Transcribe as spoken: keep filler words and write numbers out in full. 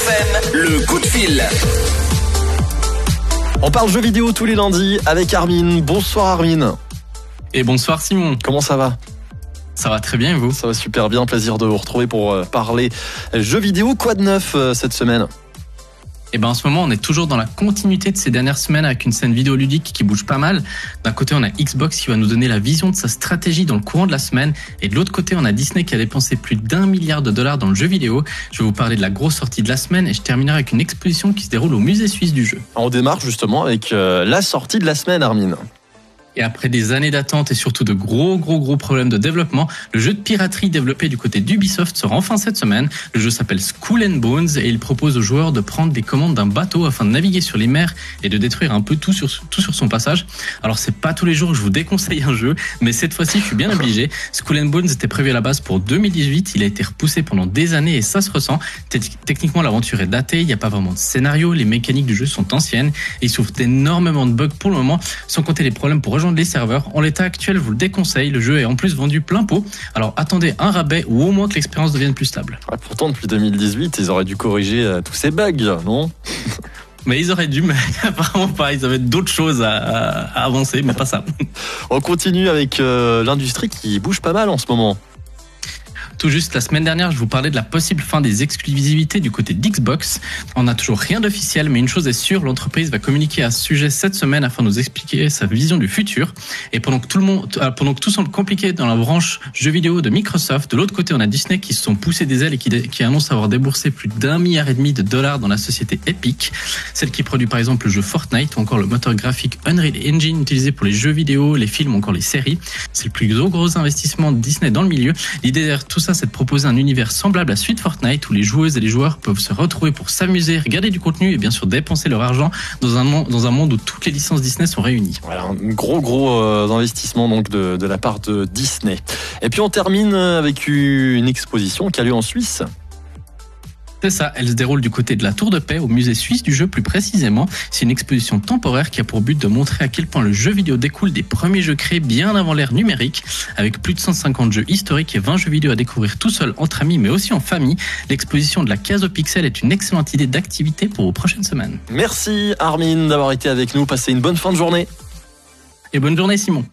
F M, le coup de fil. On parle jeux vidéo tous les lundis avec Armin. Bonsoir Armin. Et bonsoir Simon. Comment ça va ? Ça va très bien et vous ? Ça va super bien, plaisir de vous retrouver pour parler jeux vidéo. Quoi de neuf cette semaine ? Et ben en ce moment, on est toujours dans la continuité de ces dernières semaines avec une scène vidéoludique qui bouge pas mal. D'un côté, on a Xbox qui va nous donner la vision de sa stratégie dans le courant de la semaine. Et de l'autre côté, on a Disney qui a dépensé plus d'un milliard de dollars dans le jeu vidéo. Je vais vous parler de la grosse sortie de la semaine et je terminerai avec une exposition qui se déroule au musée suisse du jeu. On démarre justement avec euh, la sortie de la semaine, Armin. Et après des années d'attente et surtout de gros gros gros problèmes de développement, le jeu de piraterie développé du côté d'Ubisoft sort enfin cette semaine. Le jeu s'appelle Skull and Bones et il propose aux joueurs de prendre des commandes d'un bateau afin de naviguer sur les mers et de détruire un peu tout sur, tout sur son passage. Alors c'est pas tous les jours que je vous déconseille un jeu, mais cette fois-ci je suis bien obligé. Skull and Bones était prévu à la base pour deux mille dix-huit, il a été repoussé pendant des années et ça se ressent. Techniquement l'aventure est datée, il n'y a pas vraiment de scénario, les mécaniques du jeu sont anciennes et il souffre d'énormément de bugs pour le moment, sans compter les problèmes pour rejoindre les serveurs. En l'état actuel, je vous le déconseille. Le jeu est en plus vendu plein pot. Alors attendez un rabais ou au moins que l'expérience devienne plus stable. Ouais, pourtant, depuis deux mille dix-huit, ils auraient dû corriger euh, tous ces bugs, non ? Mais ils auraient dû, mais apparemment pas. Ils avaient d'autres choses à, à avancer, mais pas ça. On continue avec euh, l'industrie qui bouge pas mal en ce moment. Tout juste la semaine dernière, je vous parlais de la possible fin des exclusivités du côté d'Xbox. On n'a toujours rien d'officiel, mais une chose est sûre, l'entreprise va communiquer à ce sujet cette semaine afin de nous expliquer sa vision du futur. Et pendant que tout le monde, pendant que tout semble compliqué dans la branche jeux vidéo de Microsoft, de l'autre côté, on a Disney qui se sont poussés des ailes et qui, qui annonce avoir déboursé plus d'un milliard et demi de dollars dans la société Epic, celle qui produit par exemple le jeu Fortnite ou encore le moteur graphique Unreal Engine utilisé pour les jeux vidéo, les films ou encore les séries. C'est le plus gros gros investissement de Disney dans le milieu. L'idée derrière tout ça, c'est de proposer un univers semblable à celui de Fortnite où les joueuses et les joueurs peuvent se retrouver pour s'amuser, regarder du contenu et bien sûr dépenser leur argent dans un monde, dans un monde où toutes les licences Disney sont réunies. Voilà, un gros gros euh, investissement donc de, de la part de Disney. Et puis on termine avec une exposition qui a lieu en Suisse. C'est ça, elle se déroule du côté de la Tour de Paix, au musée suisse du jeu plus précisément. C'est une exposition temporaire qui a pour but de montrer à quel point le jeu vidéo découle des premiers jeux créés bien avant l'ère numérique. Avec plus de cent cinquante jeux historiques et vingt jeux vidéo à découvrir tout seul entre amis mais aussi en famille, l'exposition de la Case aux Pixels est une excellente idée d'activité pour vos prochaines semaines. Merci Armin d'avoir été avec nous, passez une bonne fin de journée. Et bonne journée Simon.